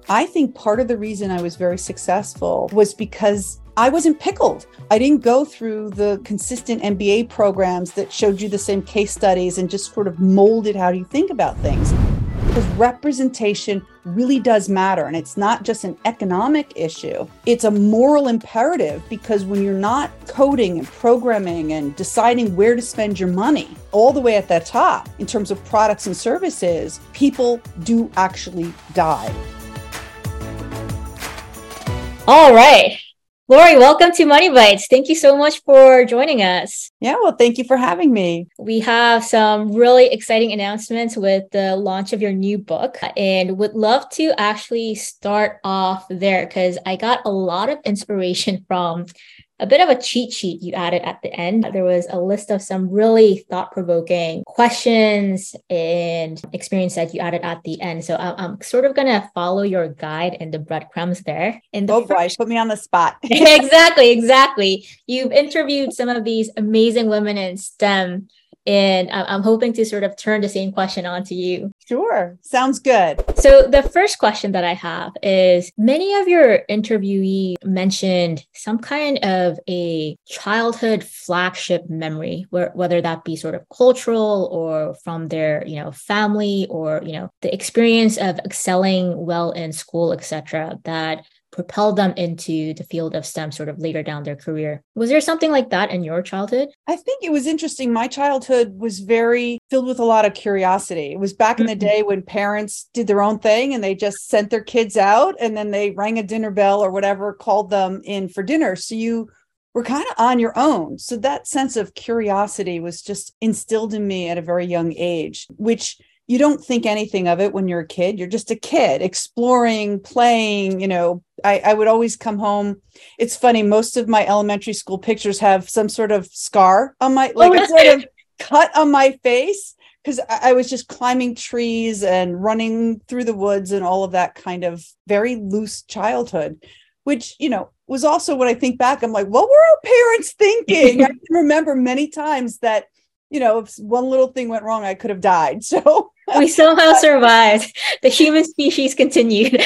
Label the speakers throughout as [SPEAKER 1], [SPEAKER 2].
[SPEAKER 1] I think part of the reason I was very successful was because I wasn't pickled. I didn't go through the consistent MBA programs that showed you the same case studies and just sort of molded how you think about things. Because representation really does matter. And it's not just an economic issue. It's a moral imperative, because when you're not coding and programming and deciding where to spend your money all the way at the top in terms of products and services, people do actually die.
[SPEAKER 2] All right. Lori, welcome to Money Bites. Thank you so much for joining us.
[SPEAKER 1] Yeah, well, thank you for having me.
[SPEAKER 2] We have some really exciting announcements with the launch of your new book, and would love to actually start off there because I got a lot of inspiration from a bit of a cheat sheet you added at the end. There was a list of some really thought-provoking questions and experience that you added at the end. So I'm sort of going to follow your guide and the breadcrumbs there. And
[SPEAKER 1] boy, put me on the spot.
[SPEAKER 2] Exactly. You've interviewed some of these amazing women in STEM, and I'm hoping to sort of turn the same question on to you.
[SPEAKER 1] Sure. Sounds good.
[SPEAKER 2] So the first question that I have is, many of your interviewees mentioned some kind of a childhood flagship memory, whether that be sort of cultural or from their, family, or, the experience of excelling well in school, etc., that propelled them into the field of STEM sort of later down their career. Was there something like that in your childhood?
[SPEAKER 1] I think it was interesting. My childhood was very filled with a lot of curiosity. It was back in the day when parents did their own thing and they just sent their kids out, and then they rang a dinner bell or whatever, called them in for dinner. So you were kind of on your own. So that sense of curiosity was just instilled in me at a very young age, which you don't think anything of it when you're a kid. You're just a kid exploring, playing, I would always come home. It's funny. Most of my elementary school pictures have some sort of scar on my, a sort of cut on my face, because I was just climbing trees and running through the woods and all of that kind of very loose childhood, which, was also, when I think back, I'm like, what were our parents thinking? I can remember many times that, if one little thing went wrong, I could have died. So
[SPEAKER 2] we somehow survived. The human species continued.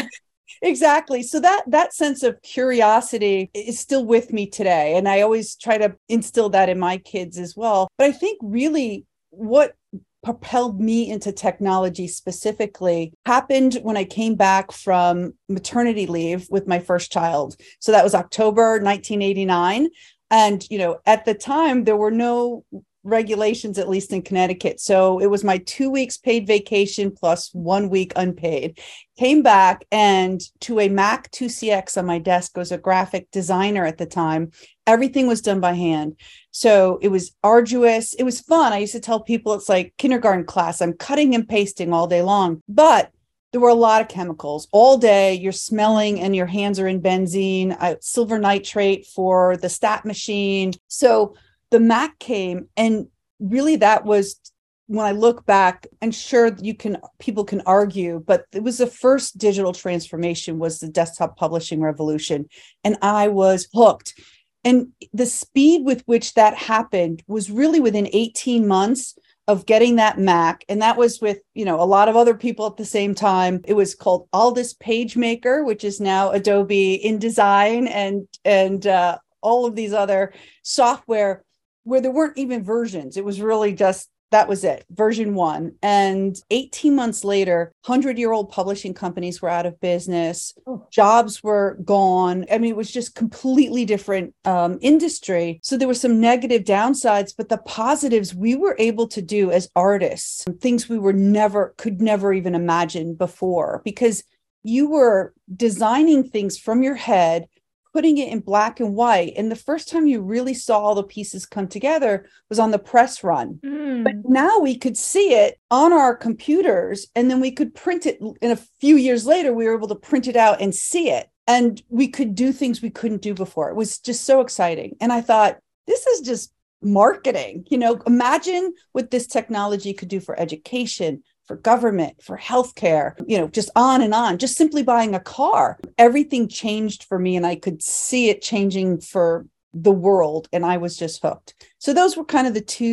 [SPEAKER 1] Exactly. So that sense of curiosity is still with me today. And I always try to instill that in my kids as well. But I think really what propelled me into technology specifically happened when I came back from maternity leave with my first child. So that was October 1989. And, at the time, there were no regulations, at least in Connecticut. So it was my 2 weeks paid vacation plus 1 week unpaid. Came back, and to a Mac 2CX on my desk was a graphic designer at the time. Everything was done by hand. So it was arduous. It was fun. I used to tell people it's like kindergarten class. I'm cutting and pasting all day long, but there were a lot of chemicals all day. You're smelling and your hands are in benzene, silver nitrate for the stat machine. So the Mac came, and really that was, when I look back, and sure, people can argue, but it was the first digital transformation, was the desktop publishing revolution. And I was hooked. And the speed with which that happened was really within 18 months of getting that Mac. And that was with, a lot of other people at the same time. It was called Aldus PageMaker, which is now Adobe InDesign, and all of these other software where there weren't even versions. It was really just, that was it, version 1. And 18 months later, 100-year-old publishing companies were out of business. Jobs were gone. I mean, it was just completely different industry. So there were some negative downsides, but the positives, we were able to do as artists, things we could never even imagine before, because you were designing things from your head, putting it in black and white. And the first time you really saw all the pieces come together was on the press run. But now we could see it on our computers, and then we could print it. And a few years later, we were able to print it out and see it. And we could do things we couldn't do before. It was just so exciting. And I thought, this is just marketing. Imagine what this technology could do for education, for government, for healthcare, just on and on, just simply buying a car. Everything changed for me, and I could see it changing for the world, and I was just hooked. So those were kind of the two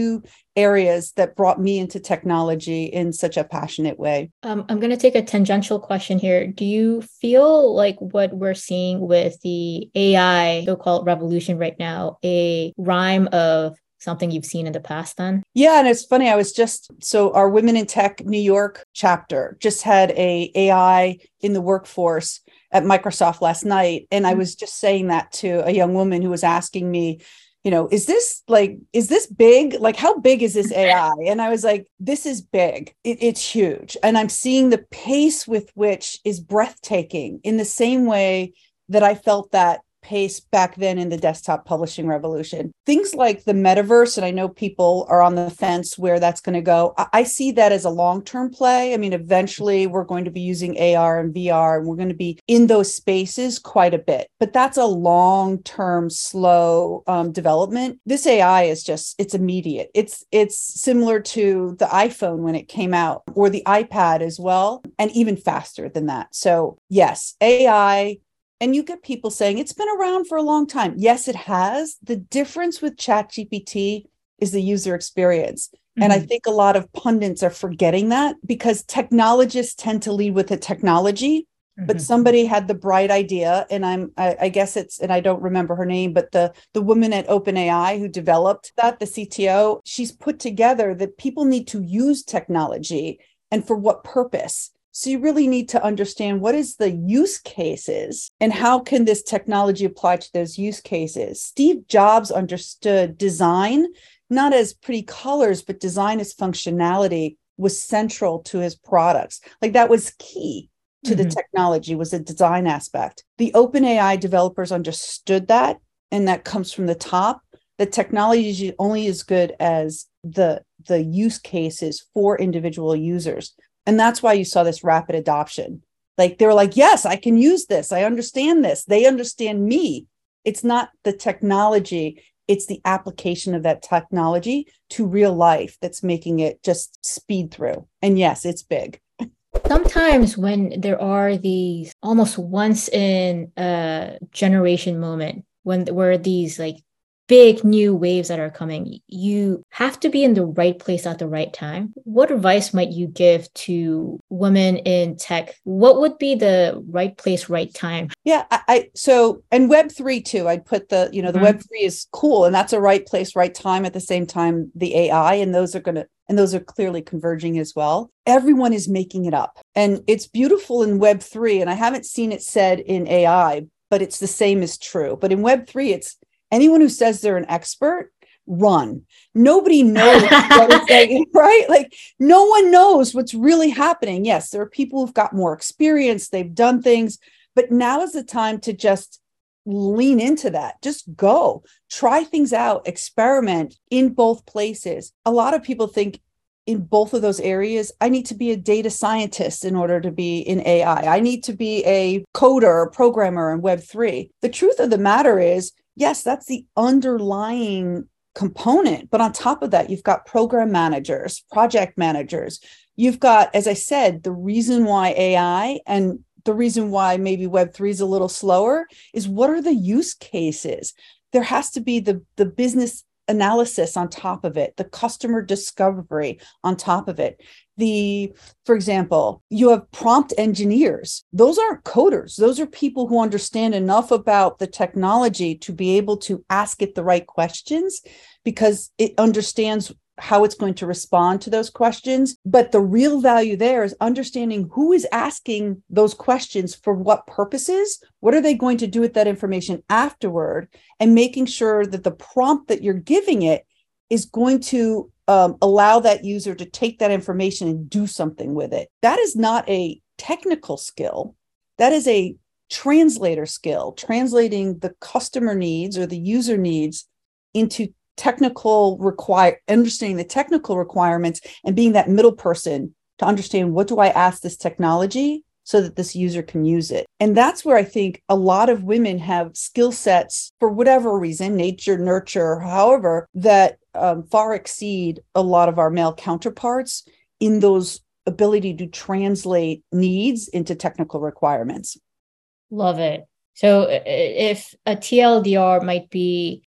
[SPEAKER 1] areas that brought me into technology in such a passionate way.
[SPEAKER 2] I'm going to take a tangential question here. Do you feel like what we're seeing with the AI so-called revolution right now, a rhyme of something you've seen in the past then?
[SPEAKER 1] Yeah. And it's funny. So our Women in Tech New York chapter just had a AI in the workforce at Microsoft last night. And I was just saying that to a young woman who was asking me, is this big? Like, how big is this AI? And I was like, this is big. It's huge. And I'm seeing the pace with which is breathtaking in the same way that I felt that pace back then in the desktop publishing revolution. Things like the metaverse, and I know people are on the fence where that's going to go. I see that as a long-term play. I mean, eventually we're going to be using AR and VR, and we're going to be in those spaces quite a bit. But that's a long-term, slow development. This AI is it's immediate. It's similar to the iPhone when it came out, or the iPad as well, and even faster than that. So yes, AI. And you get people saying it's been around for a long time. Yes, it has. The difference with ChatGPT is the user experience. Mm-hmm. And I think a lot of pundits are forgetting that because technologists tend to lead with the technology, but somebody had the bright idea. And I guess and I don't remember her name, but the woman at OpenAI who developed that, the CTO, she's put together that people need to use technology and for what purpose. So you really need to understand what is the use cases and how can this technology apply to those use cases. Steve Jobs understood design, not as pretty colors, but design as functionality was central to his products. Like that was key to the technology, was the design aspect. The OpenAI developers understood that, and that comes from the top. The technology is only as good as the use cases for individual users. And that's why you saw this rapid adoption. Like they were like, yes, I can use this. I understand this. They understand me. It's not the technology. It's the application of that technology to real life that's making it just speed through. And yes, it's big.
[SPEAKER 2] Sometimes when there are these almost once in a generation moment, where these like big new waves that are coming, you have to be in the right place at the right time. What advice might you give to women in tech? What would be the right place, right time?
[SPEAKER 1] Yeah, and Web3 too. I'd put the Web3 is cool, and that's a right place, right time. At the same time, the AI, and those are clearly converging as well. Everyone is making it up, and it's beautiful in Web3. And I haven't seen it said in AI, but it's the same is true. But in Web3, it's anyone who says they're an expert, run. Nobody knows what it's like, right? Like no one knows what's really happening. Yes, there are people who've got more experience, they've done things, but now is the time to just lean into that. Just go, try things out, experiment in both places. A lot of people think in both of those areas, I need to be a data scientist in order to be in AI. I need to be a coder or programmer in Web3. The truth of the matter is, yes, that's the underlying component. But on top of that, you've got program managers, project managers. You've got, as I said, the reason why AI and the reason why maybe Web3 is a little slower is what are the use cases? There has to be the business analysis on top of it, the customer discovery on top of it. For example, you have prompt engineers. Those aren't coders. Those are people who understand enough about the technology to be able to ask it the right questions because it understands how it's going to respond to those questions. But the real value there is understanding who is asking those questions for what purposes, what are they going to do with that information afterward, and making sure that the prompt that you're giving it is going to allow that user to take that information and do something with it. That is not a technical skill. That is a translator skill, translating the customer needs or the user needs into understanding the technical requirements and being that middle person to understand what do I ask this technology so that this user can use it. And that's where I think a lot of women have skill sets for whatever reason, nature, nurture, however, that far exceed a lot of our male counterparts in those ability to translate needs into technical requirements.
[SPEAKER 2] Love it. So if a TLDR might be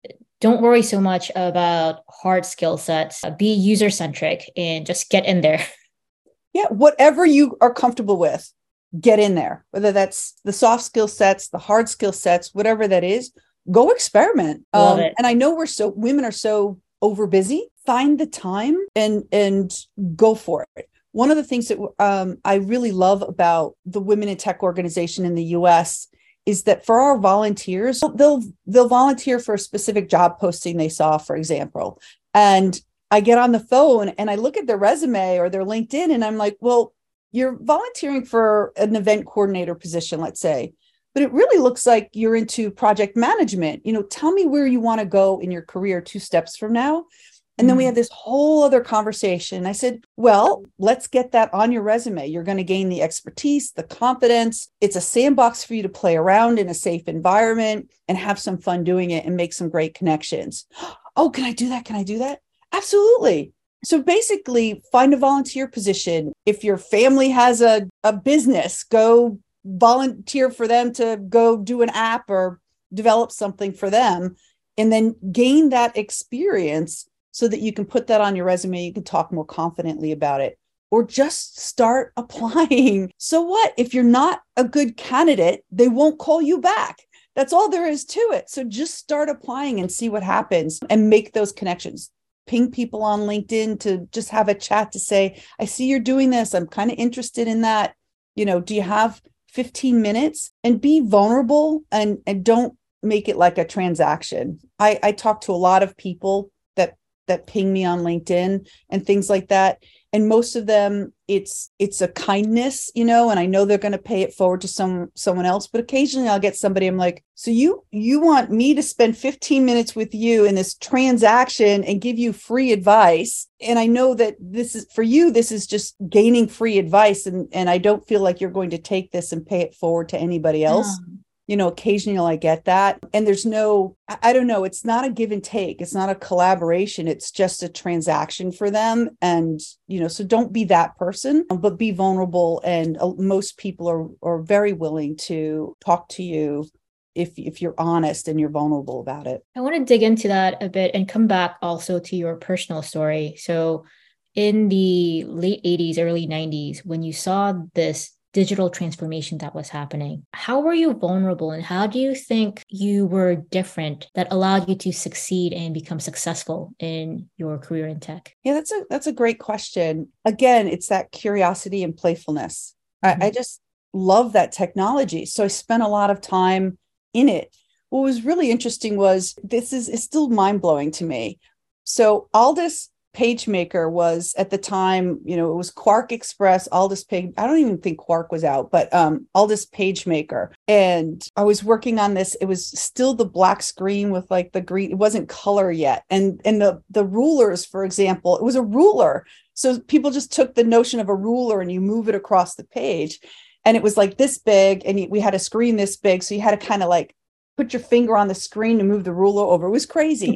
[SPEAKER 2] don't worry so much about hard skill sets, be user centric and just get in there.
[SPEAKER 1] Yeah, whatever you are comfortable with, get in there, whether that's the soft skill sets, the hard skill sets, whatever that is, go experiment.
[SPEAKER 2] Love it.
[SPEAKER 1] And I know women are so over busy, find the time and go for it. One of the things that I really love about the Women in Tech organization in the US is that for our volunteers, they'll volunteer for a specific job posting they saw, for example. And I get on the phone and I look at their resume or their LinkedIn and I'm like, well, you're volunteering for an event coordinator position, let's say, but it really looks like you're into project management. Tell me where you want to go in your career 2 steps from now. And then we had this whole other conversation. I said, well, let's get that on your resume. You're going to gain the expertise, the confidence. It's a sandbox for you to play around in a safe environment and have some fun doing it and make some great connections. Oh, can I do that? Can I do that? Absolutely. So basically, find a volunteer position. If your family has a business, go volunteer for them to go do an app or develop something for them, and then gain that experience so that you can put that on your resume. You can talk more confidently about it, or just start applying. So what? If you're not a good candidate, they won't call you back. That's all there is to it. So just start applying and see what happens and make those connections. Ping people on LinkedIn to just have a chat to say, I see you're doing this. I'm kind of interested in that. Do you have 15 minutes? And be vulnerable and don't make it like a transaction. I talk to a lot of people that ping me on LinkedIn and things like that. And most of them, it's a kindness, and I know they're going to pay it forward to someone else. But occasionally I'll get somebody, I'm like, so you want me to spend 15 minutes with you in this transaction and give you free advice. And I know that this is for you, this is just gaining free advice. And I don't feel like you're going to take this and pay it forward to anybody else. Occasionally I get that. And there's I don't know, it's not a give and take. It's not a collaboration. It's just a transaction for them. And, so don't be that person, but be vulnerable. And most people are very willing to talk to you if you're honest and you're vulnerable about it.
[SPEAKER 2] I want to dig into that a bit and come back also to your personal story. So in the late 80s, early 90s, when you saw this digital transformation that was happening, how were you vulnerable and how do you think you were different that allowed you to succeed and become successful in your career in tech?
[SPEAKER 1] Yeah, that's a great question. Again, it's that curiosity and playfulness. I just love that technology. So I spent a lot of time in it. What was really interesting was it's still mind-blowing to me. So Aldus PageMaker was at the time, it was Quark Express, Aldus Page. I don't even think Quark was out, but Aldus PageMaker. And I was working on this. It was still the black screen with like the green. It wasn't color yet. And the rulers, for example, it was a ruler. So people just took the notion of a ruler and you move it across the page. And it was like this big, and we had a screen this big. So you had to kind of like put your finger on the screen to move the ruler over. It was crazy.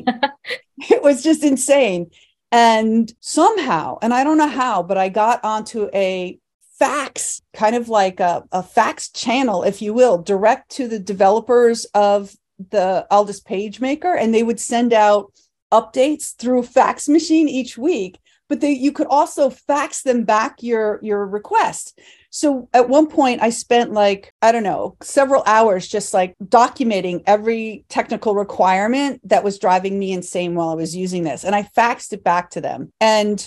[SPEAKER 1] It was just insane. And somehow, and I don't know how, but I got onto a fax, kind of like a fax channel, if you will, direct to the developers of the Aldus PageMaker. And they would send out updates through a fax machine each week, but you could also fax them back your request. So at one point I spent several hours just like documenting every technical requirement that was driving me insane while I was using this. And I faxed it back to them. And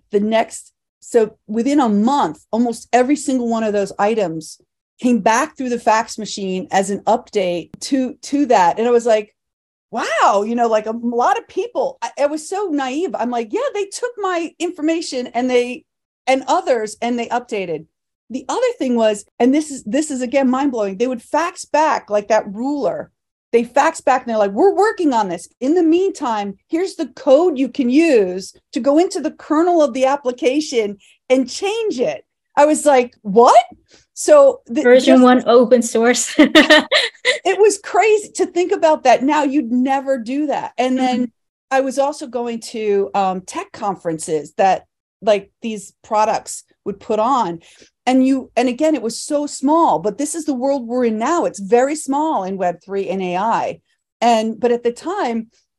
[SPEAKER 1] so within a month, almost every single one of those items came back through the fax machine as an update to that. And I was like, wow, like a lot of people, I was so naive. I'm like, yeah, they took my information and others and they updated. The other thing was, and this is again, mind-blowing. They would fax back like that ruler. They fax back and they're like, we're working on this. In the meantime, here's the code you can use to go into the kernel of the application and change it. I was like, what? So
[SPEAKER 2] version 1 open source.
[SPEAKER 1] It was crazy to think about that. Now you'd never do that. And then I was also going to tech conferences that like these products would put on. And again, it was so small, but this is the world we're in now. It's very small in Web3 and AI. But at the time,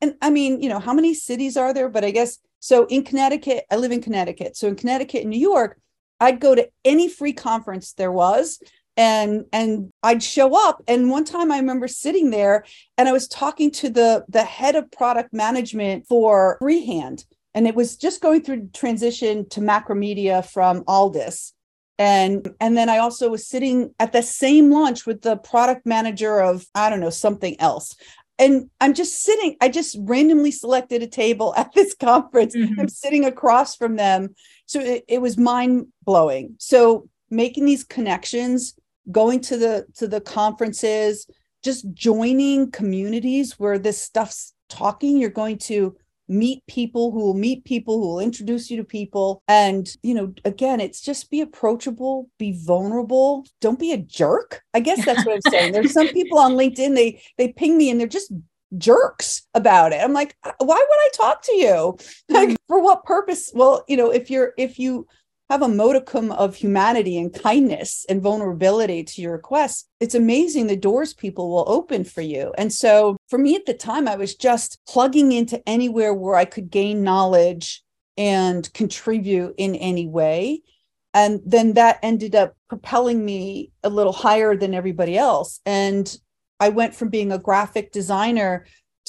[SPEAKER 1] And I mean, how many cities are there? But I guess, so in Connecticut, I live in Connecticut. So in Connecticut and New York, I'd go to any free conference there was, and I'd show up. And one time I remember sitting there and I was talking to the head of product management for Freehand. And it was just going through transition to Macromedia from Aldus. And then I also was sitting at the same lunch with the product manager of, I don't know, something else. And I'm just sitting, I just randomly selected a table at this conference. Mm-hmm. I'm sitting across from them. So it was mind blowing. So making these connections, going to the conferences, just joining communities where this stuff's talking, you're going to meet people who will introduce you to people. And, again, it's just be approachable, be vulnerable. Don't be a jerk. I guess that's what I'm saying. There's some people on LinkedIn, they ping me and they're just jerks about it. I'm like, why would I talk to you? Like, for what purpose? Well, if you have a modicum of humanity and kindness and vulnerability to your requests, it's amazing the doors people will open for you. And so for me at the time, I was just plugging into anywhere where I could gain knowledge and contribute in any way. And then that ended up propelling me a little higher than everybody else. And I went from being a graphic designer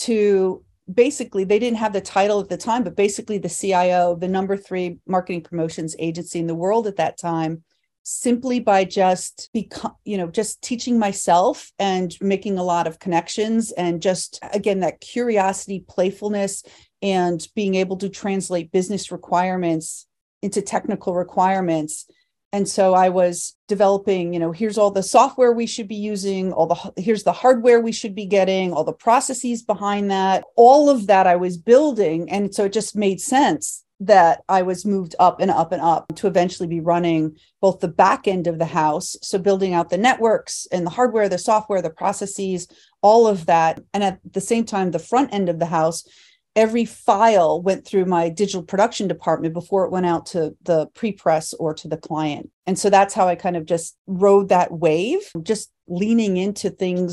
[SPEAKER 1] to basically, they didn't have the title at the time, but basically the CIO, the number 3 marketing promotions agency in the world at that time, simply by just teaching myself and making a lot of connections, and just, again, that curiosity, playfulness, and being able to translate business requirements into technical requirements. And so I was developing, here's all the software we should be using, here's the hardware we should be getting, all the processes behind that, all of that I was building. And so it just made sense that I was moved up and up and up to eventually be running both the back end of the house. So building out the networks and the hardware, the software, the processes, all of that. And at the same time, the front end of the house, every file went through my digital production department before it went out to the pre-press or to the client. And so that's how I kind of just rode that wave, just leaning into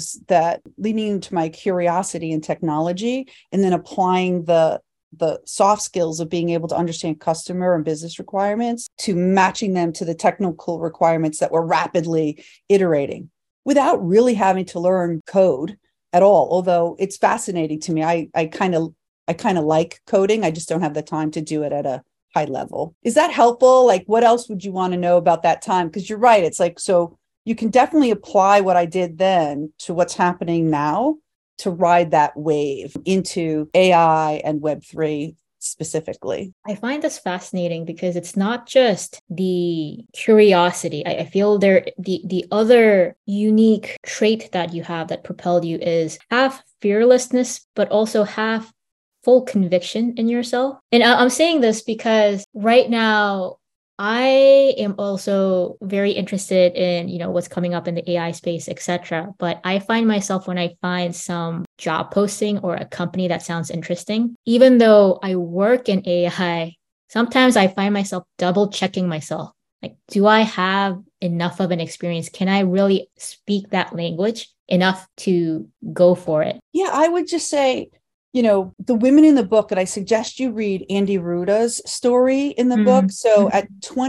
[SPEAKER 1] my curiosity and technology, and then applying the soft skills of being able to understand customer and business requirements to matching them to the technical requirements that were rapidly iterating without really having to learn code at all. Although it's fascinating to me. I kind of like coding. I just don't have the time to do it at a high level. Is that helpful? Like, what else would you want to know about that time? Because you're right. It's like, so you can definitely apply what I did then to what's happening now to ride that wave into AI and Web3 specifically.
[SPEAKER 2] I find this fascinating because it's not just the curiosity. I feel the other unique trait that you have that propelled you is half fearlessness, but also half full conviction in yourself. And I'm saying this because right now I am also very interested in, what's coming up in the AI space, etc. But I find myself, when I find some job posting or a company that sounds interesting, even though I work in AI, sometimes I find myself double checking myself. Like, do I have enough of an experience? Can I really speak that language enough to go for it?
[SPEAKER 1] Yeah, I would just say, the women in the book, and I suggest you read Andy Ruda's story in the book. So at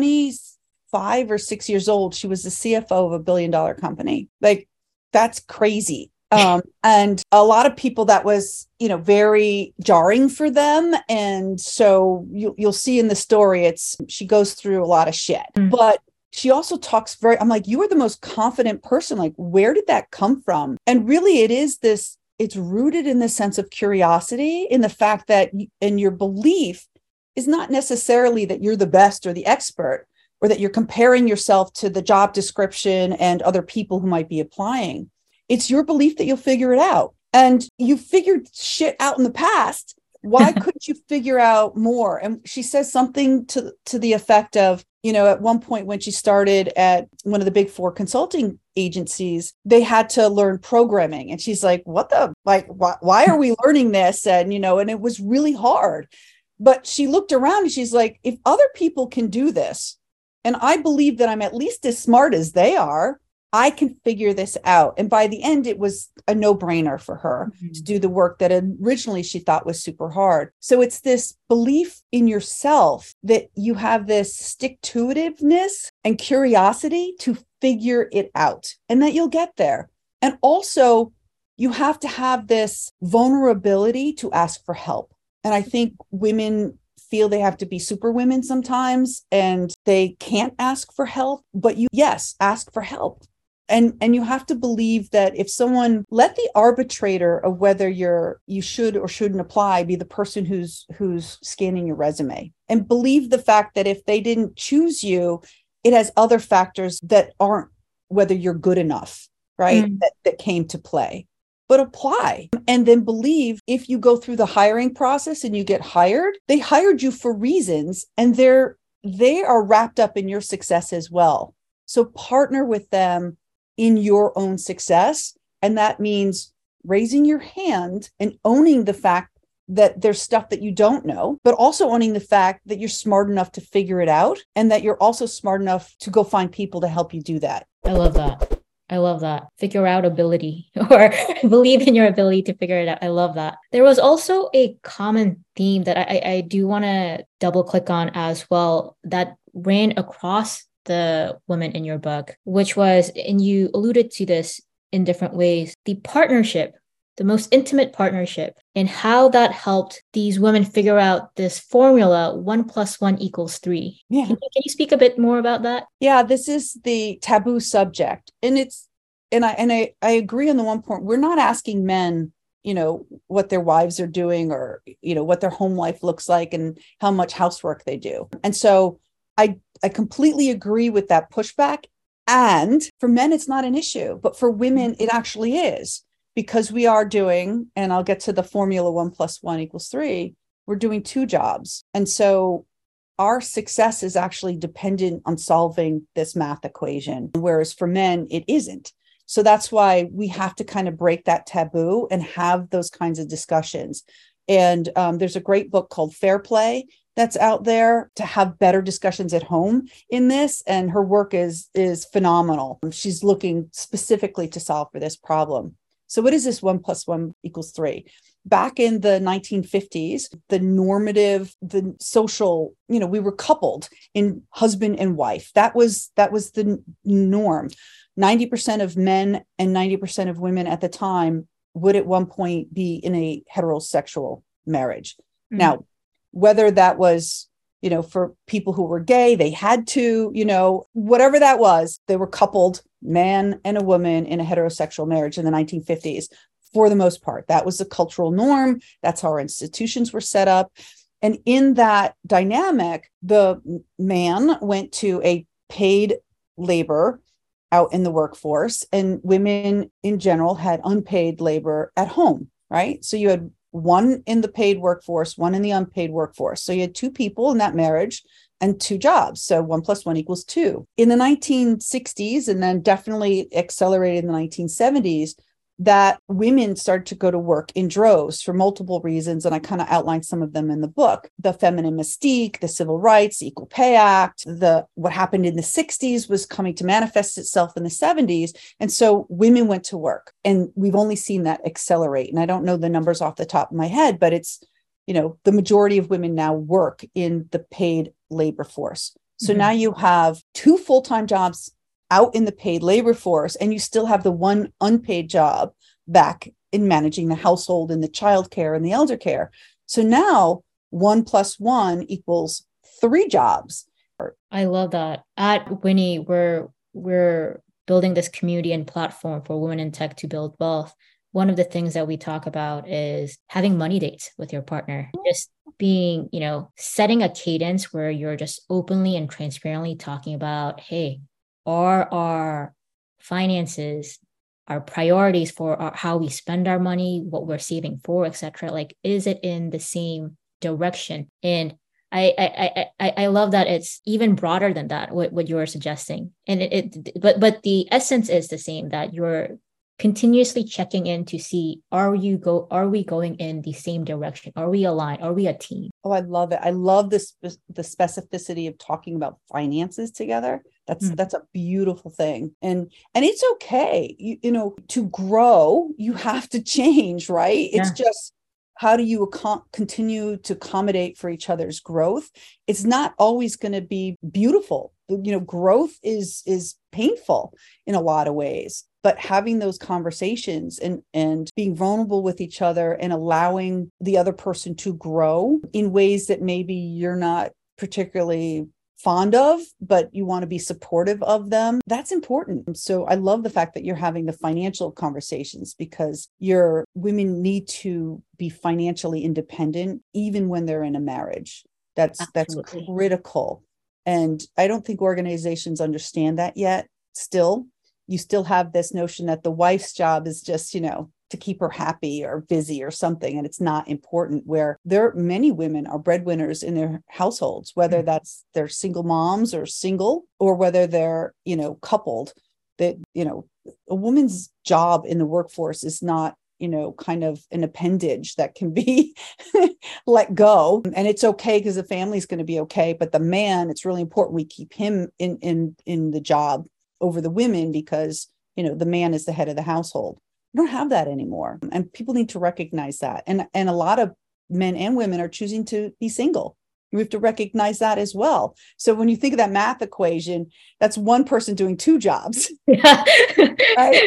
[SPEAKER 1] 25 or 6 years old, she was the CFO of a $1 billion company. Like, that's crazy. And a lot of people, that was, very jarring for them. And so you'll see in the story, she goes through a lot of shit, but she also talks I'm like, you are the most confident person. Like, where did that come from? And really it's rooted in the sense of curiosity, in the fact that, and your belief is not necessarily that you're the best or the expert, or that you're comparing yourself to the job description and other people who might be applying. It's your belief that you'll figure it out. And you figured shit out in the past. Why couldn't you figure out more? And she says something to the effect of, at one point when she started at one of the big 4 consulting agencies, they had to learn programming. And she's like, why are we learning this? And, and it was really hard. But she looked around and she's like, if other people can do this, and I believe that I'm at least as smart as they are, I can figure this out. And by the end, it was a no-brainer for her to do the work that originally she thought was super hard. So it's this belief in yourself that you have this stick-to-itiveness and curiosity to figure it out and that you'll get there. And also, you have to have this vulnerability to ask for help. And I think women feel they have to be super women sometimes and they can't ask for help, but yes, ask for help. And you have to believe that if someone, let the arbitrator of whether you should or shouldn't apply be the person who's scanning your resume, and believe the fact that if they didn't choose you, it has other factors that aren't whether you're good enough, right? That came to play. But apply, and then believe if you go through the hiring process and you get hired, they hired you for reasons, and they are wrapped up in your success as well. So partner with them in your own success. And that means raising your hand and owning the fact that there's stuff that you don't know, but also owning the fact that you're smart enough to figure it out and that you're also smart enough to go find people to help you do that.
[SPEAKER 2] I love that. I love that. Figure out ability or believe in your ability to figure it out. I love that. There was also a common theme that I do want to double click on as well that ran across the women in your book, which was, and you alluded to this in different ways, the partnership, the most intimate partnership, and how that helped these women figure out this formula 1 + 1 = 3.
[SPEAKER 1] Yeah.
[SPEAKER 2] Can you speak a bit more about that?
[SPEAKER 1] Yeah, this is the taboo subject. And I agree on the one point. We're not asking men, what their wives are doing or, what their home life looks like and how much housework they do. And so I completely agree with that pushback. And for men, it's not an issue, but for women, it actually is, because we are doing, and I'll get to the formula 1 + 1 = 3, we're doing 2 jobs. And so our success is actually dependent on solving this math equation, whereas for men, it isn't. So that's why we have to kind of break that taboo and have those kinds of discussions. And there's a great book called Fair Play that's out there to have better discussions at home in this. And her work is phenomenal. She's looking specifically to solve for this problem. So what is this 1 + 1 = 3? Back in the 1950s, the social, we were coupled in husband and wife. That was the norm. 90% of men and 90% of women at the time would at one point be in a heterosexual marriage. Now, whether that was, for people who were gay, they had to, whatever that was, they were coupled, man and a woman in a heterosexual marriage in the 1950s. For the most part, that was the cultural norm. That's how our institutions were set up. And in that dynamic, the man went to a paid labor out in the workforce, and women in general had unpaid labor at home, right? So you had one in the paid workforce, one in the unpaid workforce. So you had 2 people in that marriage and 2 jobs. So 1 + 1 = 2. In the 1960s, and then definitely accelerated in the 1970s, that women started to go to work in droves for multiple reasons. And I kind of outlined some of them in the book: the feminine mystique, the civil rights, the Equal Pay Act, what happened in the 60s was coming to manifest itself in the 70s. And so women went to work, and we've only seen that accelerate. And I don't know the numbers off the top of my head, but it's, the majority of women now work in the paid labor force. So now you have 2 full-time jobs out in the paid labor force, and you still have the 1 unpaid job back in managing the household and the childcare and the elder care. So now 1 + 1 = 3 jobs.
[SPEAKER 2] I love that. At Winnie, we're building this community and platform for women in tech to build wealth. One of the things that we talk about is having money dates with your partner, just being, setting a cadence where you're just openly and transparently talking about, hey, are our finances, our priorities for how we spend our money, what we're saving for, etc. Like, is it in the same direction? And I love that it's even broader than that, what you're suggesting. And but the essence is the same, that you're continuously checking in to see, are we going in the same direction? Are we aligned? Are we a team?
[SPEAKER 1] Oh, I love it. I love the specificity of talking about finances together. That's a beautiful thing. And it's okay. To grow, you have to change, right? It's just, how do you continue to accommodate for each other's growth? It's not always going to be beautiful. Growth is painful in a lot of ways, but having those conversations and being vulnerable with each other and allowing the other person to grow in ways that maybe you're not particularly fond of, but you want to be supportive of them, that's important. So I love the fact that you're having the financial conversations, because your women need to be financially independent even when they're in a marriage. That's critical. And I don't think organizations understand that yet. Still, you still have this notion that the wife's job is just, to keep her happy or busy or something, and it's not important, where many women are breadwinners in their households, whether that's they're single moms or single, or whether they're, coupled. That, a woman's job in the workforce is not, kind of an appendage that can be let go. And it's okay because the family's going to be okay. But the man, it's really important we keep him in the job over the women, because, the man is the head of the household. We don't have that anymore. And people need to recognize that. And a lot of men and women are choosing to be single. We have to recognize that as well. So when you think of that math equation, that's one person doing two jobs.
[SPEAKER 2] Yeah.
[SPEAKER 1] Right?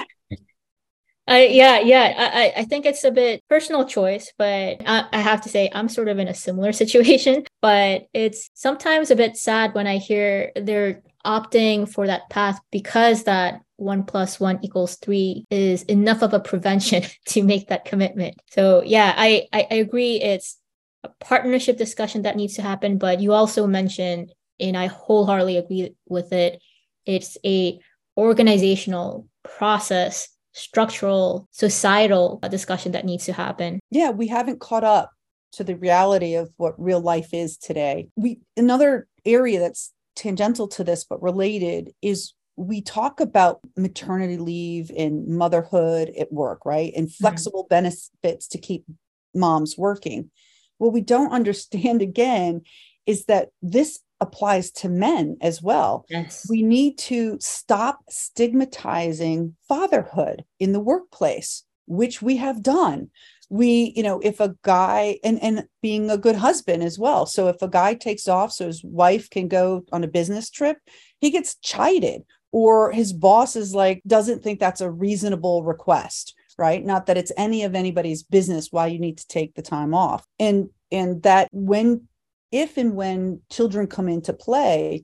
[SPEAKER 2] I think it's a bit personal choice, but I have to say I'm sort of in a similar situation. But it's sometimes a bit sad when I hear they're opting for that path because that 1 + 1 = 3 is enough of a prevention to make that commitment. So yeah, I agree. It's a partnership discussion that needs to happen, but you also mentioned, and I wholeheartedly agree with it, it's a organizational process, structural, societal discussion that needs to happen.
[SPEAKER 1] Yeah, we haven't caught up to the reality of what real life is today. Another area that's tangential to this but related is we talk about maternity leave and motherhood at work, right? And flexible benefits to keep moms working. What we don't understand, again, is that this applies to men as well.
[SPEAKER 2] Yes.
[SPEAKER 1] We need to stop stigmatizing fatherhood in the workplace, which we have done. If a guy, and being a good husband as well. So if a guy takes off so his wife can go on a business trip, he gets chided, or his boss doesn't think that's a reasonable request, right? Not that it's any of anybody's business why you need to take the time off. And that if and when children come into play,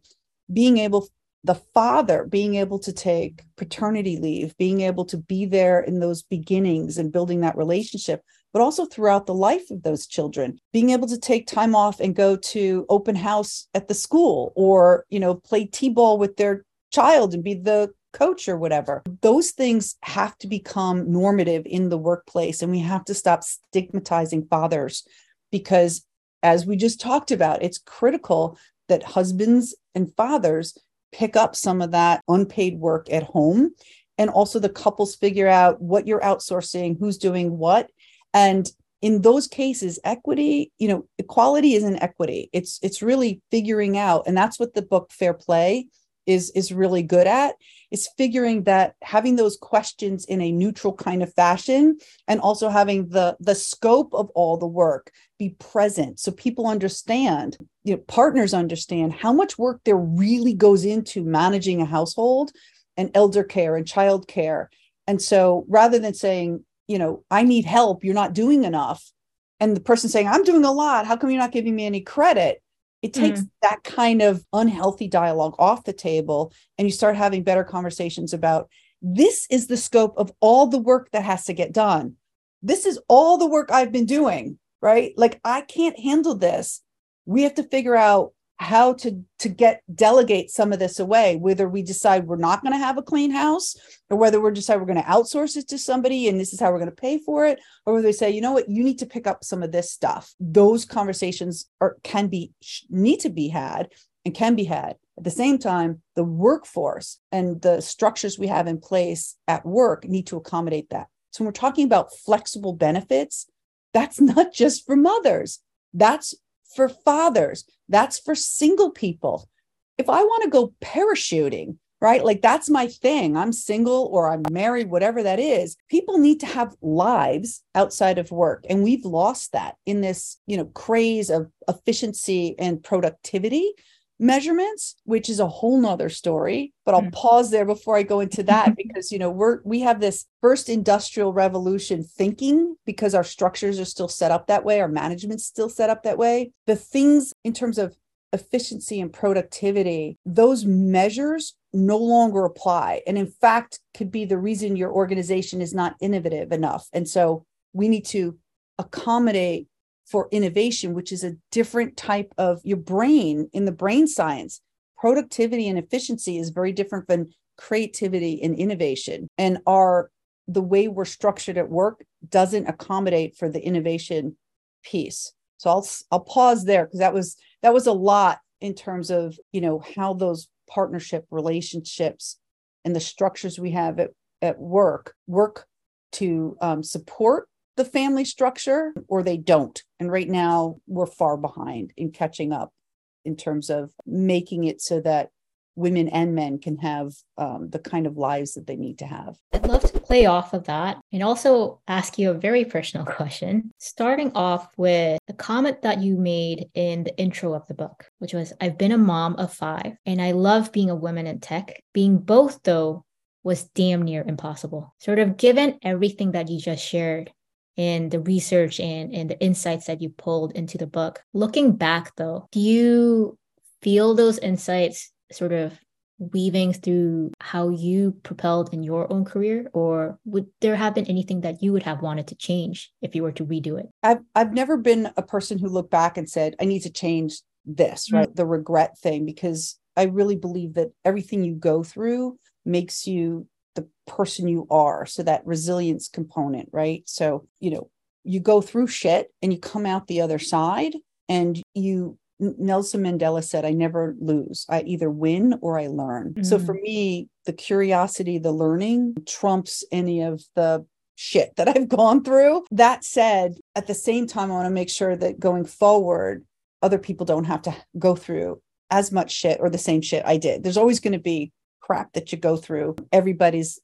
[SPEAKER 1] the father being able to take paternity leave, being able to be there in those beginnings and building that relationship, but also throughout the life of those children, being able to take time off and go to open house at the school, or, play t-ball with their child and be the coach or whatever. Those things have to become normative in the workplace, and we have to stop stigmatizing fathers, because as we just talked about, it's critical that husbands and fathers pick up some of that unpaid work at home, and also the couples figure out what you're outsourcing, who's doing what. And in those cases, equality isn't equity. It's really figuring out, and that's what the book Fair Play is really good at, is figuring that, having those questions in a neutral kind of fashion, and also having the scope of all the work be present, so people understand, partners understand how much work there really goes into managing a household and elder care and child care. And so rather than saying, I need help, you're not doing enough, and the person saying, I'm doing a lot, how come you're not giving me any credit? It takes that kind of unhealthy dialogue off the table, and you start having better conversations about, this is the scope of all the work that has to get done. This is all the work I've been doing, right? I can't handle this. We have to figure out how to delegate some of this away, whether we decide we're not going to have a clean house, or whether we decide we're going to outsource it to somebody and this is how we're going to pay for it, or whether they say, you know what, you need to pick up some of this stuff. Those conversations need to be had and can be had. At the same time, the workforce and the structures we have in place at work need to accommodate that. So when we're talking about flexible benefits, that's not just for mothers. That's for fathers. That's for single people. if I want to go parachuting, right? Like that's my thing. I'm single or I'm married, whatever that is. People need to have lives outside of work. And we've lost that in this, craze of efficiency and productivity measurements, which is a whole nother story. But I'll pause there before I go into that because, we have this first industrial revolution thinking because our structures are still set up that way. Our management's still set up that way. The things in terms of efficiency and productivity, those measures no longer apply. And in fact, could be the reason your organization is not innovative enough. And so we need to accommodate for innovation, which is a different type of your brain in the brain science. Productivity and efficiency is very different than creativity and innovation. And the way we're structured at work doesn't accommodate for the innovation piece. So I'll pause there because that was a lot in terms of, how those partnership relationships and the structures we have at work to support the family structure, or they don't. And right now we're far behind in catching up in terms of making it so that women and men can have the kind of lives that they need to have.
[SPEAKER 2] I'd love to play off of that and also ask you a very personal question, starting off with the comment that you made in the intro of the book, which was, I've been a mom of 5 and I love being a woman in tech. Being both, though, was damn near impossible. Sort of given everything that you just shared and the research and the insights that you pulled into the book. Looking back, though, do you feel those insights sort of weaving through how you propelled in your own career? Or would there have been anything that you would have wanted to change if you were to redo it?
[SPEAKER 1] I've never been a person who looked back and said, I need to change this, right? The regret thing, because I really believe that everything you go through makes you the person you are. So that resilience component, right? So, you go through shit and you come out the other side and Nelson Mandela said, I never lose. I either win or I learn. So for me, the curiosity, the learning trumps any of the shit that I've gone through. That said, at the same time, I want to make sure that going forward, other people don't have to go through as much shit or the same shit I did. There's always going to be crap that you go through. Everybody's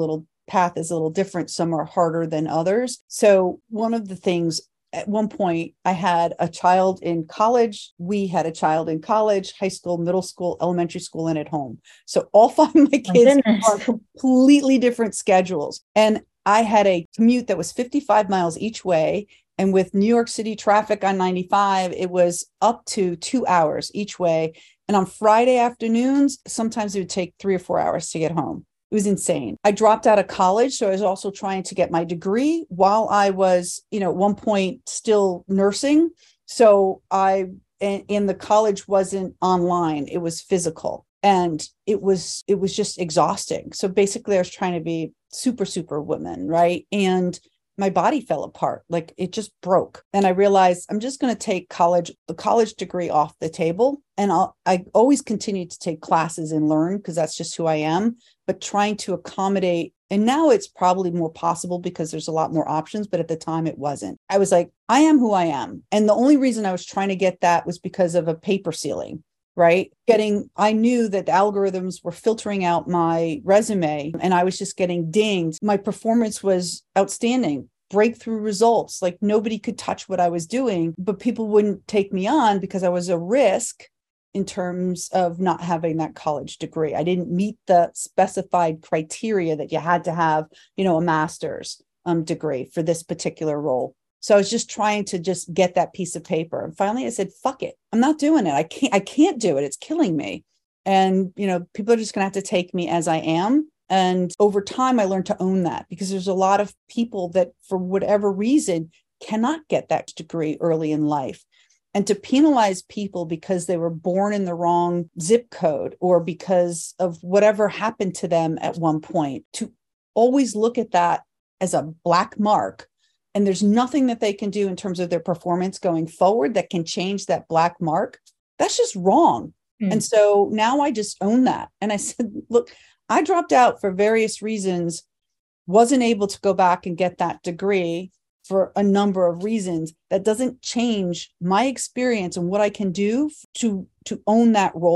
[SPEAKER 1] path is a little different. Some are harder than others. So one of the things, at one point, I had a child in college. We had a child in college, high school, middle school, elementary school, and at home. So all 5 of my kids are completely different schedules. And I had a commute that was 55 miles each way. And with New York City traffic on 95, it was up to 2 hours each way. And on Friday afternoons, sometimes it would take 3 or 4 hours to get home. It was insane. I dropped out of college. So I was also trying to get my degree while I was, at one point still nursing. So and the college wasn't online. It was physical. And it was just exhausting. So basically I was trying to be super, super woman, right? And my body fell apart. Like it just broke. And I realized I'm just going to take the college degree off the table. And I always continue to take classes and learn because that's just who I am, but trying to accommodate. And now it's probably more possible because there's a lot more options. But at the time it wasn't. I was like, I am who I am. And the only reason I was trying to get that was because of a paper ceiling. Right? I knew that the algorithms were filtering out my resume and I was just getting dinged. My performance was outstanding, breakthrough results. Like nobody could touch what I was doing, but people wouldn't take me on because I was a risk in terms of not having that college degree. I didn't meet the specified criteria that you had to have, a master's degree for this particular role. So I was just trying to just get that piece of paper. And finally I said, fuck it. I'm not doing it. I can't do it. It's killing me. And, people are just going to have to take me as I am. And over time, I learned to own that because there's a lot of people that for whatever reason cannot get that degree early in life. And to penalize people because they were born in the wrong zip code or because of whatever happened to them at one point, to always look at that as a black mark. And there's nothing that they can do in terms of their performance going forward that can change that black mark. That's just wrong. And so now I just own that. And I said, look, I dropped out for various reasons, wasn't able to go back and get that degree for a number of reasons. That doesn't change my experience and what I can do to own that role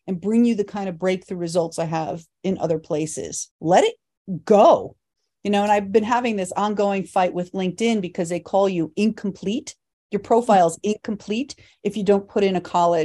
[SPEAKER 1] and bring you the kind of breakthrough results I have in other places. Let it go. And I've been having this ongoing fight with LinkedIn because they call you incomplete. Your profile's incomplete if you don't put in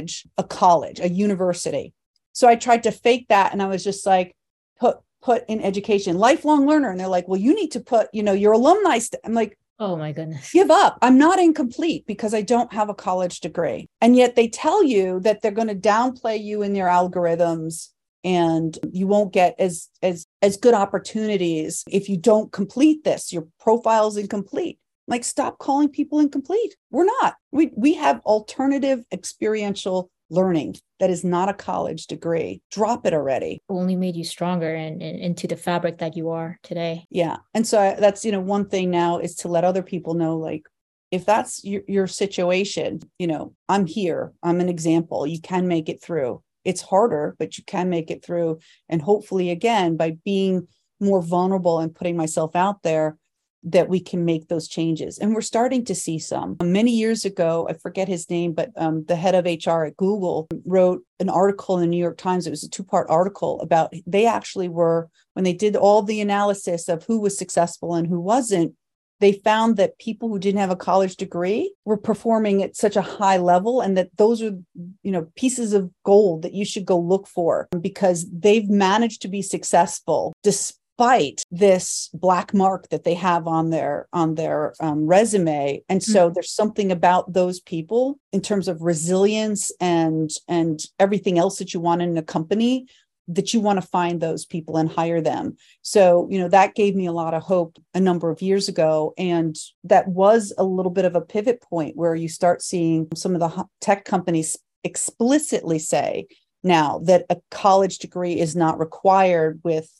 [SPEAKER 1] a university. So I tried to fake that. And I was just like, put in education, lifelong learner. And they're like, well, you need to put, your alumni. I'm like,
[SPEAKER 2] oh my goodness.
[SPEAKER 1] Give up. I'm not incomplete because I don't have a college degree. And yet they tell you that they're going to downplay you in their algorithms and you won't get as good opportunities if you don't complete this. Your profile's incomplete. Like, stop calling people incomplete. We're not. We have alternative experiential learning that is not a college degree. Drop it already.
[SPEAKER 2] Only made you stronger and into the fabric that you are today.
[SPEAKER 1] Yeah. And so that's, one thing now is to let other people know, like, if that's your situation, I'm here. I'm an example. You can make it through. It's harder, but you can make it through. And hopefully, again, by being more vulnerable and putting myself out there, that we can make those changes. And we're starting to see some. Many years ago, I forget his name, but the head of HR at Google wrote an article in the New York Times. It was a 2-part article about, they actually were, when they did all the analysis of who was successful and who wasn't, they found that people who didn't have a college degree were performing at such a high level, and that those are, pieces of gold that you should go look for, because they've managed to be successful despite this black mark that they have on their resume. And so there's something about those people in terms of resilience and everything else that you want in a company, that you want to find those people and hire them. So, that gave me a lot of hope a number of years ago. And that was a little bit of a pivot point where you start seeing some of the tech companies explicitly say now that a college degree is not required with,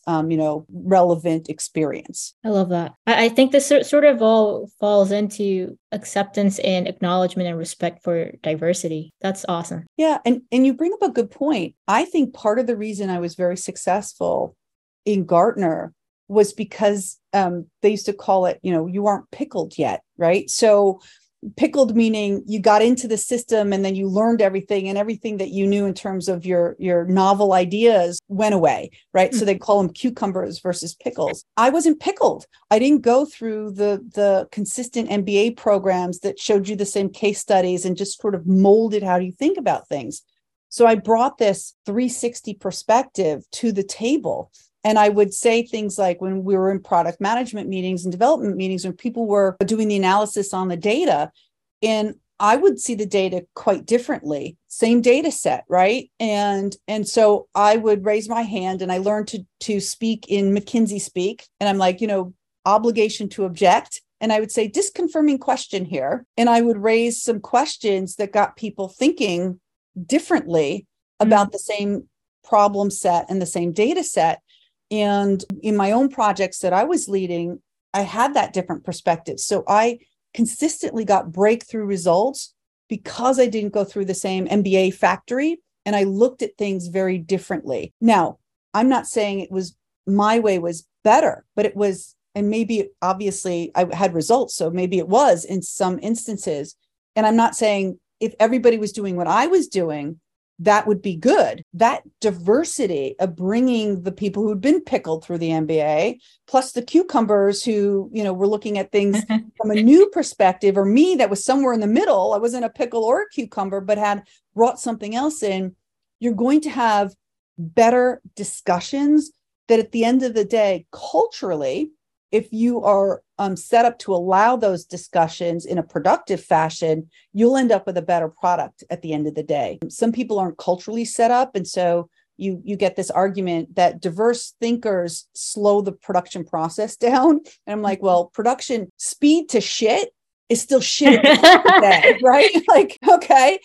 [SPEAKER 1] relevant experience.
[SPEAKER 2] I love that. I think this sort of all falls into acceptance and acknowledgement and respect for diversity. That's awesome.
[SPEAKER 1] Yeah. And you bring up a good point. I think part of the reason I was very successful in Gartner was because they used to call it, you aren't pickled yet, right? So pickled meaning you got into the system and then you learned everything, and everything that you knew in terms of your novel ideas went away, right? So they call them cucumbers versus pickles. I wasn't pickled. I didn't go through the consistent MBA programs that showed you the same case studies and just sort of molded how you think about things. So I brought this 360 perspective to the table. And I would say things like, when we were in product management meetings and development meetings, when people were doing the analysis on the data, and I would see the data quite differently, same data set, right? And so I would raise my hand, and I learned to speak in McKinsey speak. And I'm like, obligation to object. And I would say, disconfirming question here. And I would raise some questions that got people thinking differently about the same problem set and the same data set. And in my own projects that I was leading, I had that different perspective. So I consistently got breakthrough results because I didn't go through the same MBA factory, and I looked at things very differently. Now, I'm not saying it was my way was better, but it was, and maybe obviously I had results, so maybe it was in some instances. And I'm not saying if everybody was doing what I was doing, that would be good. That diversity of bringing the people who'd been pickled through the MBA, plus the cucumbers who, were looking at things from a new perspective, or me that was somewhere in the middle. I wasn't a pickle or a cucumber, but had brought something else in. You're going to have better discussions that at the end of the day, culturally, if you are set up to allow those discussions in a productive fashion, you'll end up with a better product at the end of the day. Some people aren't culturally set up. And so you get this argument that diverse thinkers slow the production process down. And I'm like, well, production speed to shit is still shit at the end of the day, right? Like, okay,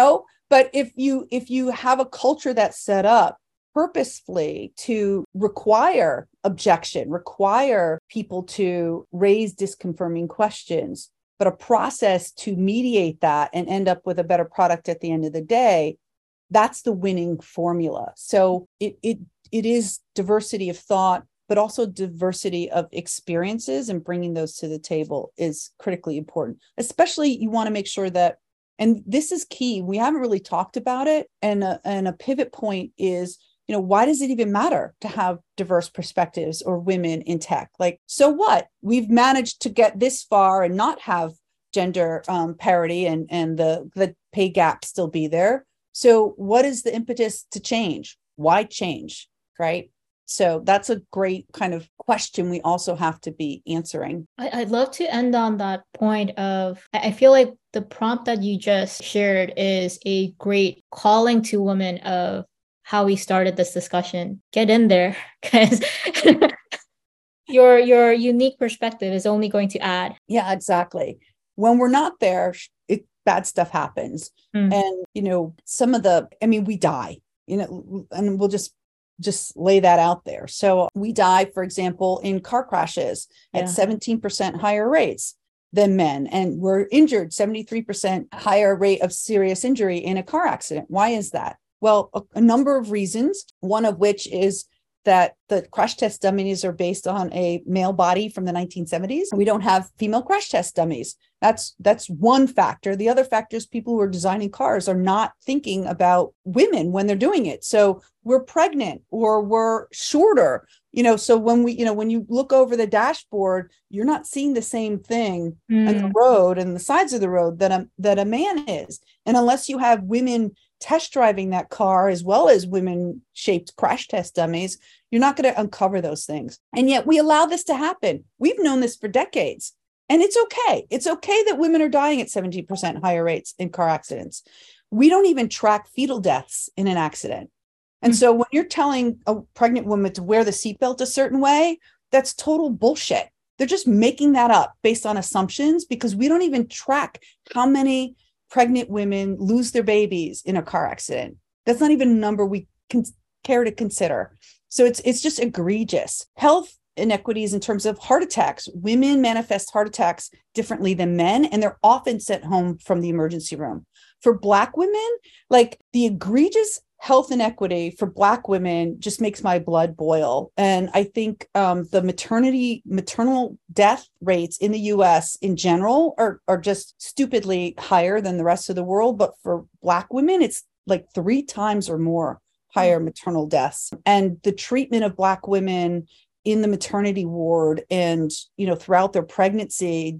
[SPEAKER 1] but if you have a culture that's set up purposefully to require objection, require people to raise disconfirming questions, but a process to mediate that and end up with a better product at the end of the day, that's the winning formula. So it is diversity of thought, but also diversity of experiences, and bringing those to the table is critically important. Especially, you want to make sure that And this is key. We haven't really talked about it. And a pivot point is, why does it even matter to have diverse perspectives or women in tech? Like, so what? We've managed to get this far and not have gender parity and the pay gap still be there. So what is the impetus to change? Why change? Right? So that's a great kind of question we also have to be answering.
[SPEAKER 2] I'd love to end on that point of, I feel like the prompt that you just shared is a great calling to women of how we started this discussion. Get in there, because your unique perspective is only going to add.
[SPEAKER 1] Yeah, exactly. When we're not there, bad stuff happens. And, some of we die, and we'll just lay that out there. So we die, for example, in car crashes at 17% higher rates than men. And we're injured 73% higher rate of serious injury in a car accident. Why is that? Well, a number of reasons, one of which is that the crash test dummies are based on a male body from the 1970s. We don't have female crash test dummies. That's one factor. The other factor is people who are designing cars are not thinking about women when they're doing it. So we're pregnant or we're shorter, so when when you look over the dashboard, you're not seeing the same thing on the road and the sides of the road that a man is. And unless you have women test driving that car as well as women shaped crash test dummies, you're not going to uncover those things. And yet we allow this to happen. We've known this for decades. And it's okay. It's okay that women are dying at 17% higher rates in car accidents. We don't even track fetal deaths in an accident. And so when you're telling a pregnant woman to wear the seatbelt a certain way, that's total bullshit. They're just making that up based on assumptions, because we don't even track how many pregnant women lose their babies in a car accident. That's not even a number we can care to consider. So it's just egregious. Health inequities in terms of heart attacks. Women manifest heart attacks differently than men, and they're often sent home from the emergency room. For Black women, like the egregious health inequity for Black women just makes my blood boil. And I think the maternal death rates in the US in general are just stupidly higher than the rest of the world. But for Black women, it's like 3 times or more higher maternal deaths. And the treatment of Black women in the maternity ward and, throughout their pregnancy,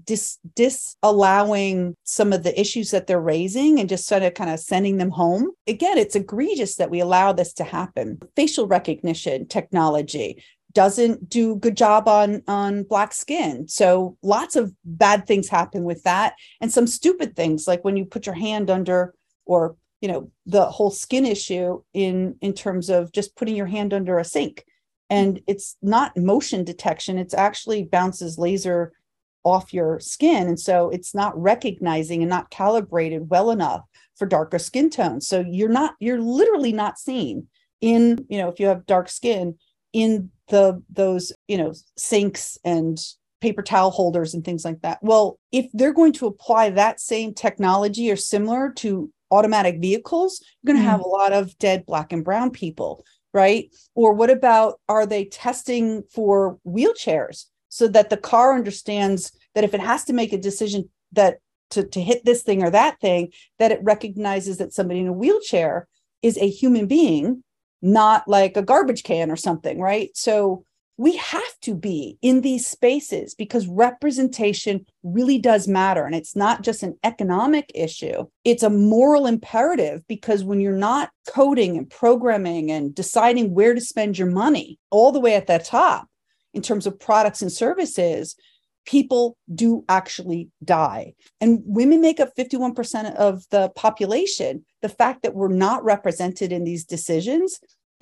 [SPEAKER 1] disallowing some of the issues that they're raising and just sort of kind of sending them home. Again, it's egregious that we allow this to happen. Facial recognition technology doesn't do a good job on Black skin. So lots of bad things happen with that. And some stupid things, like when you put your hand under, or, the whole skin issue in terms of just putting your hand under a sink. And it's not motion detection. It's actually bounces laser off your skin. And so it's not recognizing and not calibrated well enough for darker skin tones. So you're literally not seen in, if you have dark skin, in those sinks and paper towel holders and things like that. Well, if they're going to apply that same technology or similar to automatic vehicles, you're going to have a lot of dead Black and brown people. Right? Or what about, are they testing for wheelchairs so that the car understands that if it has to make a decision that to hit this thing or that thing, that it recognizes that somebody in a wheelchair is a human being, not like a garbage can or something, right? So we have to be in these spaces because representation really does matter. And it's not just an economic issue. It's a moral imperative, because when you're not coding and programming and deciding where to spend your money all the way at the top in terms of products and services, people do actually die. And women make up 51% of the population. The fact that we're not represented in these decisions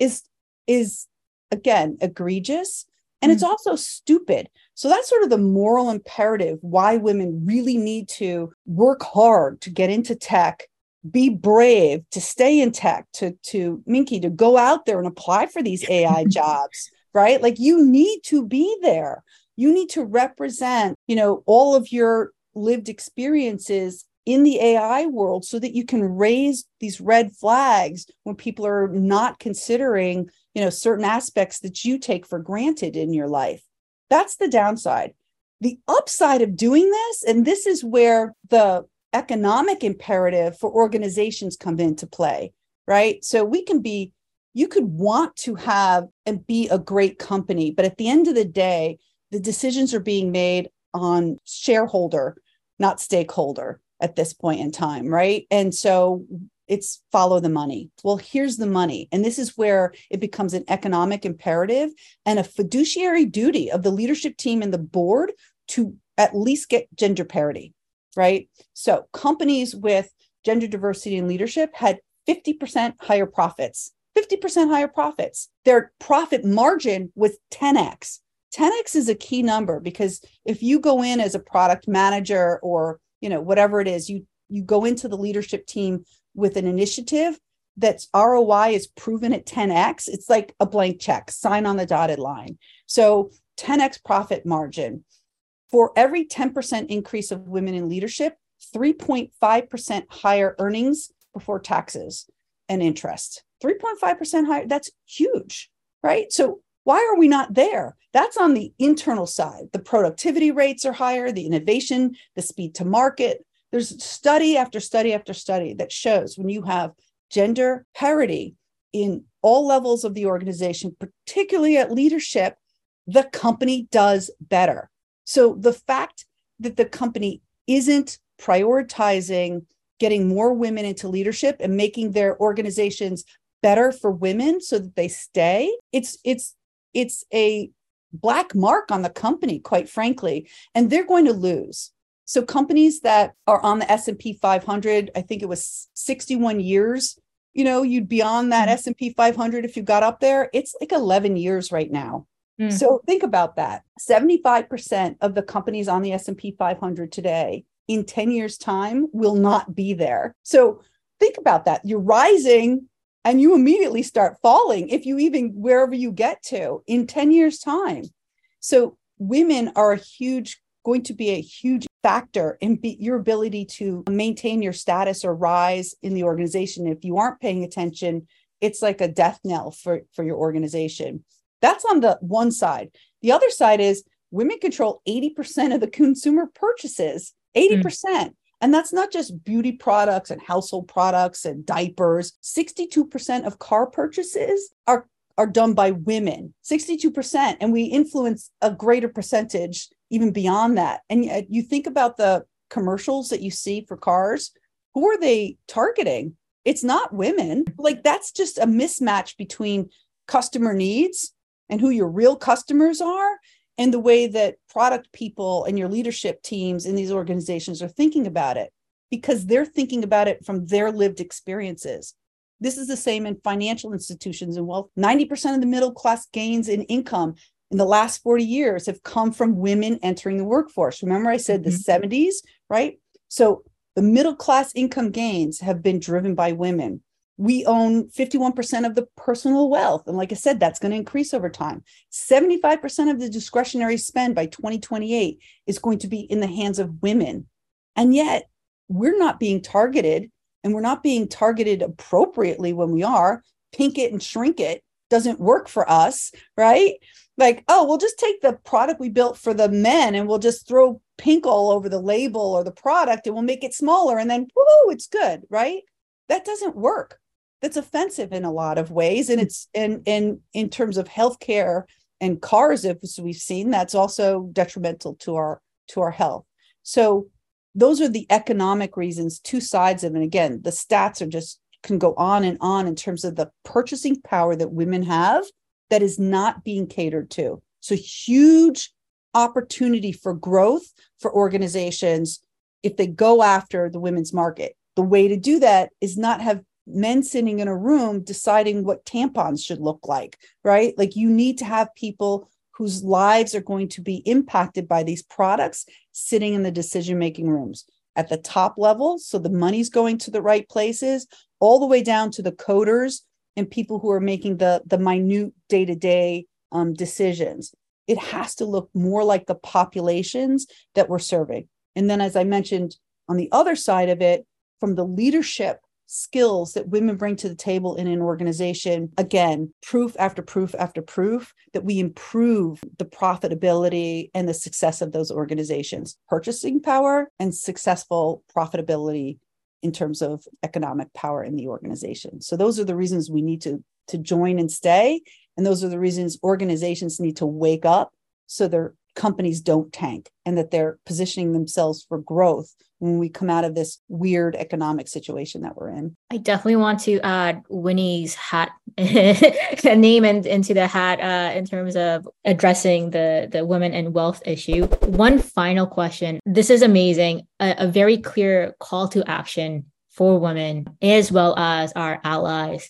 [SPEAKER 1] is again, egregious. And it's also stupid. So that's sort of the moral imperative why women really need to work hard to get into tech, be brave to stay in tech, to Minky, to go out there and apply for these AI jobs, right? Like you need to be there. You need to represent, all of your lived experiences in the AI world so that you can raise these red flags when people are not considering, certain aspects that you take for granted in your life. That's the downside. The upside of doing this, and this is where the economic imperative for organizations come into play, right? So you could want to have and be a great company, but at the end of the day, the decisions are being made on shareholder, not stakeholder at this point in time, right? And so it's follow the money. Well, here's the money. And this is where it becomes an economic imperative and a fiduciary duty of the leadership team and the board to at least get gender parity, right? So companies with gender diversity in leadership had 50% higher profits, 50% higher profits. Their profit margin was 10x. 10x is a key number because if you go in as a product manager or, whatever it is, you go into the leadership team with an initiative that's ROI is proven at 10x, it's like a blank check, sign on the dotted line. So 10x profit margin. For every 10% increase of women in leadership, 3.5% higher earnings before taxes and interest. 3.5% higher, that's huge, right? So why are we not there? That's on the internal side. The productivity rates are higher, the innovation, the speed to market. There's study after study after study that shows when you have gender parity in all levels of the organization, particularly at leadership, the company does better. So the fact that the company isn't prioritizing getting more women into leadership and making their organizations better for women so that they stay, it's a black mark on the company, quite frankly, and they're going to lose. So companies that are on the S&P 500, I think it was 61 years, you'd be on that S&P 500 if you got up there. It's like 11 years right now. So think about that. 75% of the companies on the S&P 500 today in 10 years' time will not be there. So think about that. You're rising and you immediately start falling if you even wherever you get to in 10 years' time. So women are going to be a huge factor in your ability to maintain your status or rise in the organization. If you aren't paying attention, it's like a death knell for your organization. That's on the one side. The other side is women control 80% of the consumer purchases, 80%. And that's not just beauty products and household products and diapers. 62% of car purchases are done by women, 62%. And we influence a greater percentage even beyond that. And you think about the commercials that you see for cars, who are they targeting? It's not women. Like that's just a mismatch between customer needs and who your real customers are and the way that product people and your leadership teams in these organizations are thinking about it, because they're thinking about it from their lived experiences. This is the same in financial institutions and wealth. 90% of the middle class gains in income in the last 40 years have come from women entering the workforce. Remember, I said the 70s, right? So the middle class income gains have been driven by women. We own 51% of the personal wealth. And like I said, that's going to increase over time. 75% of the discretionary spend by 2028 is going to be in the hands of women. And yet we're not being targeted, and we're not being targeted appropriately when we are. Pink it and shrink it doesn't work for us, right? Like, oh, we'll just take the product we built for the men and we'll just throw pink all over the label or the product and we'll make it smaller and then, woo, it's good, right? That doesn't work. That's offensive in a lot of ways. And it's in terms of healthcare and cars, as we've seen, that's also detrimental to our health. So those are the economic reasons, two sides of it. And again, the stats can go on in terms of the purchasing power that women have that is not being catered to. So huge opportunity for growth for organizations if they go after the women's market. The way to do that is not have men sitting in a room deciding what tampons should look like, right? Like you need to have people whose lives are going to be impacted by these products sitting in the decision-making rooms at the top level. So the money's going to the right places, all the way down to the coders and people who are making the minute day-to-day decisions. It has to look more like the populations that we're serving. And then, as I mentioned, on the other side of it, from the leadership skills that women bring to the table in an organization, again, proof after proof after proof that we improve the profitability and the success of those organizations, purchasing power and successful profitability in terms of economic power in the organization. So those are the reasons we need to join and stay. And those are the reasons organizations need to wake up so their companies don't tank and that they're positioning themselves for growth when we come out of this weird economic situation that we're in.
[SPEAKER 2] I definitely want to add Winnie's hat, a name into the hat in terms of addressing the women and wealth issue. One final question. This is amazing. A very clear call to action for women as well as our allies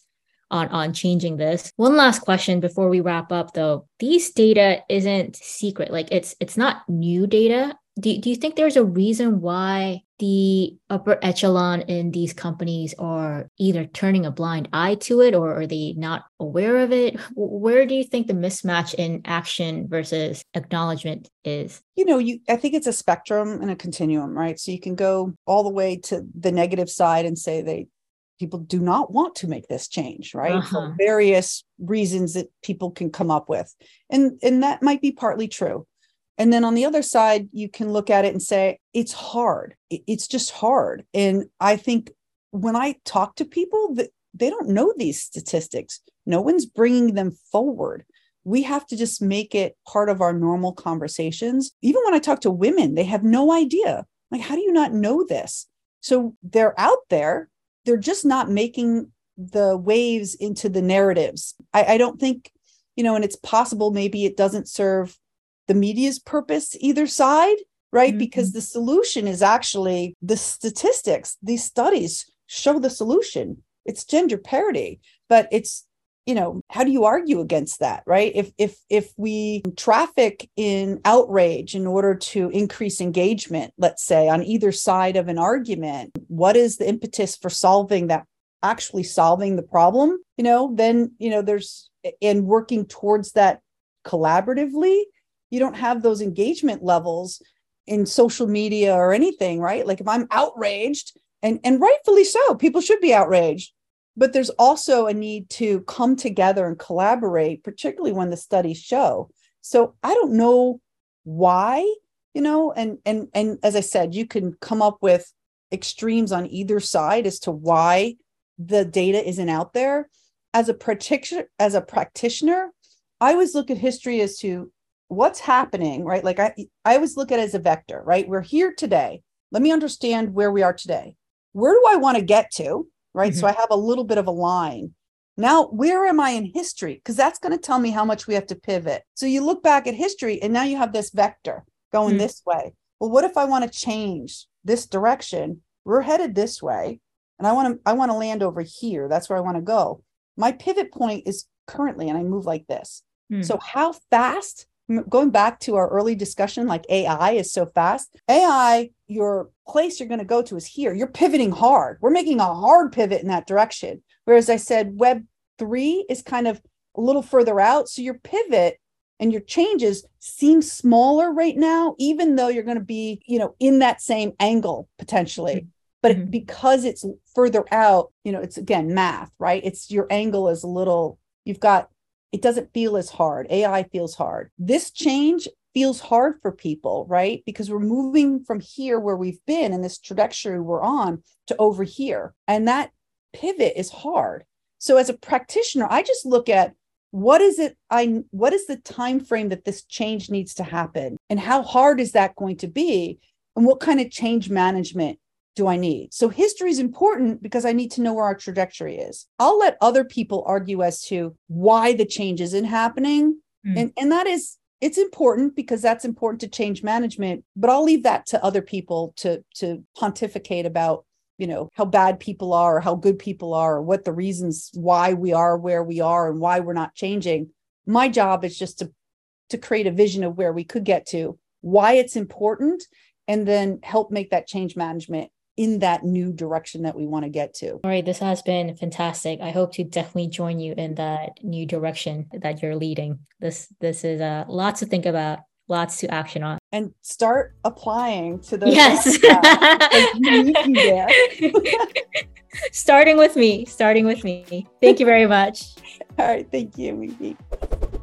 [SPEAKER 2] on changing this. One last question before we wrap up, though. These data isn't secret. Like it's not new data. Do you think there's a reason why the upper echelon in these companies are either turning a blind eye to it or are they not aware of it? Where do you think the mismatch in action versus acknowledgement is?
[SPEAKER 1] I think it's a spectrum and a continuum, right? So you can go all the way to the negative side and say people do not want to make this change, right? For various reasons that people can come up with. And that might be partly true. And then on the other side, you can look at it and say, it's hard. It's just hard. And I think when I talk to people, that they don't know these statistics. No one's bringing them forward. We have to just make it part of our normal conversations. Even when I talk to women, they have no idea. Like, how do you not know this? So they're out there. They're just not making the waves into the narratives. I don't think, and it's possible maybe it doesn't serve the media's purpose either side, right? Mm-hmm. Because the solution is actually the statistics. These studies show the solution. It's gender parity, but it's, how do you argue against that, right? If we traffic in outrage in order to increase engagement, let's say on either side of an argument, what is the impetus for actually solving the problem? Then, there's, and working towards that collaboratively, you don't have those engagement levels in social media or anything, right? Like if I'm outraged, and rightfully so, people should be outraged. But there's also a need to come together and collaborate, particularly when the studies show. So I don't know why, and as I said, you can come up with extremes on either side as to why the data isn't out there. As a practitioner, I always look at history as to what's happening, right? Like I always look at it as a vector, right? We're here today. Let me understand where we are today. Where do I want to get to? Right. Mm-hmm. So I have a little bit of a line. Now, where am I in history? Because that's going to tell me how much we have to pivot. So you look back at history and now you have this vector going this way. Well, what if I want to change this direction? We're headed this way. And I want to land over here. That's where I want to go. My pivot point is currently, and I move like this. So how fast, going back to our early discussion, like AI is so fast. AI, your place you're going to go to is here. You're pivoting hard. We're making a hard pivot in that direction. Whereas I said Web3 is kind of a little further out. So your pivot and your changes seem smaller right now, even though you're going to be, in that same angle potentially. But because it's further out, it's again, math, right? It's your angle is a little, it doesn't feel as hard. AI feels hard. This change feels hard for people, right? Because we're moving from here where we've been and this trajectory we're on to over here. And that pivot is hard. So as a practitioner, I just look at what is the time frame that this change needs to happen? And how hard is that going to be? And what kind of change management do I need? So history is important because I need to know where our trajectory is. I'll let other people argue as to why the change isn't happening. And that is, it's important because that's important to change management, but I'll leave that to other people to pontificate about, how bad people are or how good people are or what the reasons why we are where we are and why we're not changing. My job is just to create a vision of where we could get to, why it's important, and then help make that change management in that new direction that we want to get to.
[SPEAKER 2] All right, this has been fantastic. I hope to definitely join you in that new direction that you're leading. This is lots to think about, lots to action on.
[SPEAKER 1] And start applying to those.
[SPEAKER 2] Yes. Starting with me. Thank you very much.
[SPEAKER 1] All right. Thank you, Mimi.